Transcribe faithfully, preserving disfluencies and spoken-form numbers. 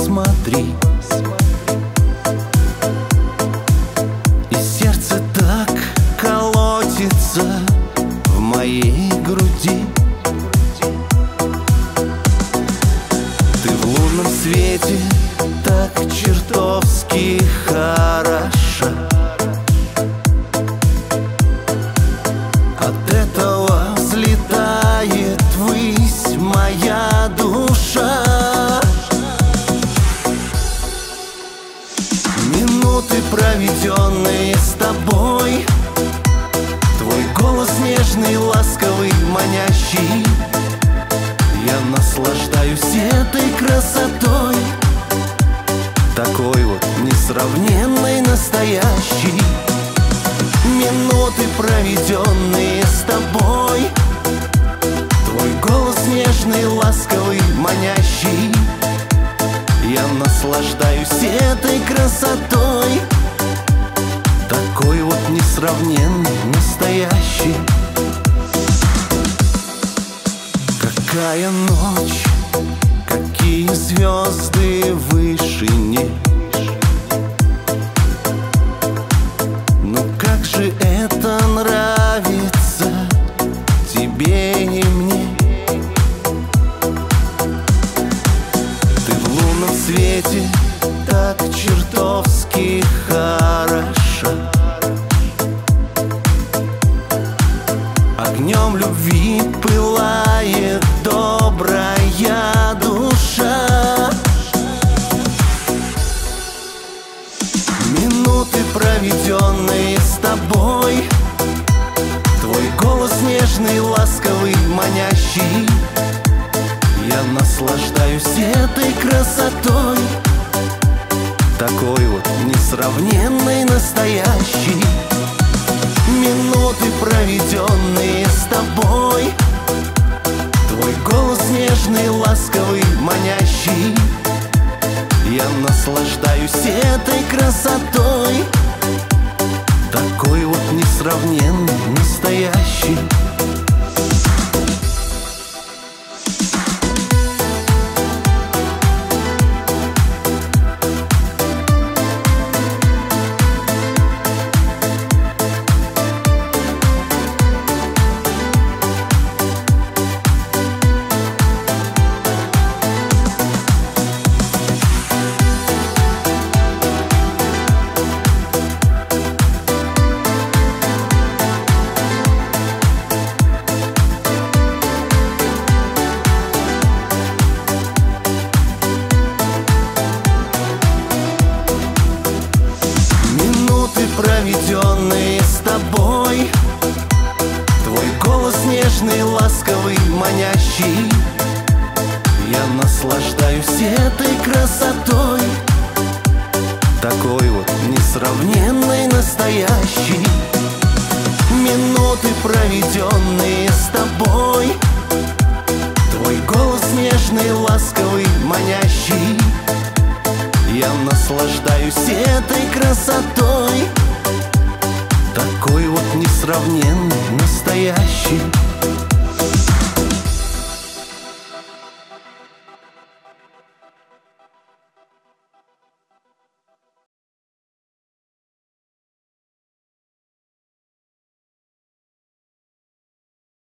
посмотри. И сердце так колотится в моей груди. Ты в лунном свете так чертовски хороша. От этого взлетает ввысь моя душа. Минуты, проведенные с тобой, твой голос нежный, ласковый, манящий. Я наслаждаюсь этой красотой, такой вот несравненной, настоящей. Минуты, проведенные с тобой, твой голос нежный, ласковый, манящий. Я наслаждаюсь этой красотой, такой вот несравненный, настоящий. Какая ночь, какие звезды в вышине. Ну как же это нравится тебе и мне. Ты в лунном свете так чертовски хороша. Огнем любви пылает добрая душа. Минуты, проведенные с тобой, твой голос нежный, ласковый, манящий. Я наслаждаюсь этой красотой, такой вот несравненной, настоящей. Минуты, проведенные с тобой, твой голос нежный, ласковый, манящий. Я наслаждаюсь этой красотой, такой вот несравненный, настоящий. Проведенные с тобой, твой голос нежный, ласковый, манящий. Я наслаждаюсь этой красотой, такой вот несравненной, настоящей. Минуты, проведенные с тобой, твой голос нежный, ласковый, манящий. Я наслаждаюсь этой красотой, такой вот несравненный, настоящий.